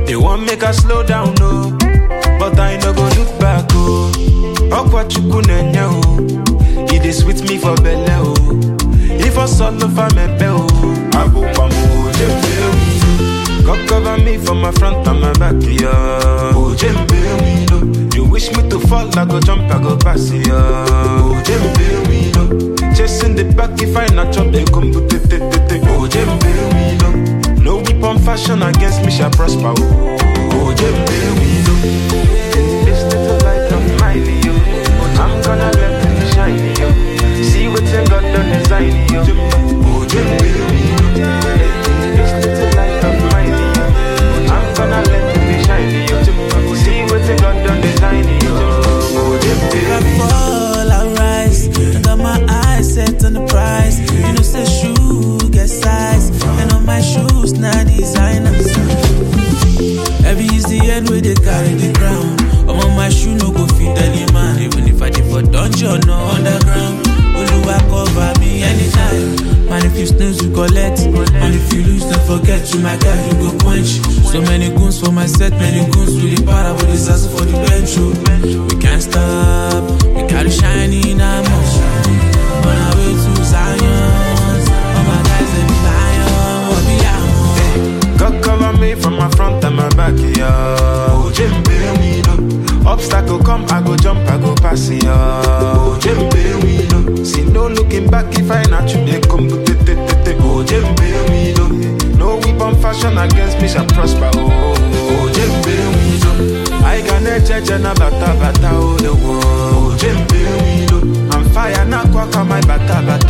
They want make us slow down, no. But I no go look back, oh. Okwa chukunenya, oh. It is sweet me for belle, oh. If I solo for me, oh. I go pa mo, God cover me from my front and my back, yeah. Oh, Jembe, you wish me to fall, I go jump, I go pass, yeah. Oh, Jembe, chasing the back, if I not jump, they come to te. Oh, Jembe, no weapon fashion against me shall prosper, oh, Jembe, this little light of mine, yo. I'm gonna let it shine, yo. See what's in God done design, yo. Oh, Jembe, this little light of mine, yo. I'm gonna let it shine, yo. See what's in God done design, yo. Oh, Jembe, I fall, I rise. I got my eyes set on the prize. You know, say shoe get size, and on my shoes now designers. Heavy is the end where they carry the crown. I'm on my shoe, no go fit any man. Even if I did for dungeon or underground, Oluwa cover me anytime. Man, if you snooze, you collect. And if you lose, don't forget you, my guy, you go quench. So many goons for my set, many goons with the power, but this is for the bench. We can't stop, we carry shiny in our mouth. On our way to Zion, all my guys, they be lion, what be out. God cover me from my front and my back, yeah. Oh, Jembe, obstacle come, I go jump, I go pass, yeah. Oh, Jembe, see no looking back if I not you, they come to te. Oh, Jembe, no weapon fashion against me shall prosper, oh, Jembe, I can judge and bata, oh, the world. Oh, Jembe, I'm fire, now quack on my bata.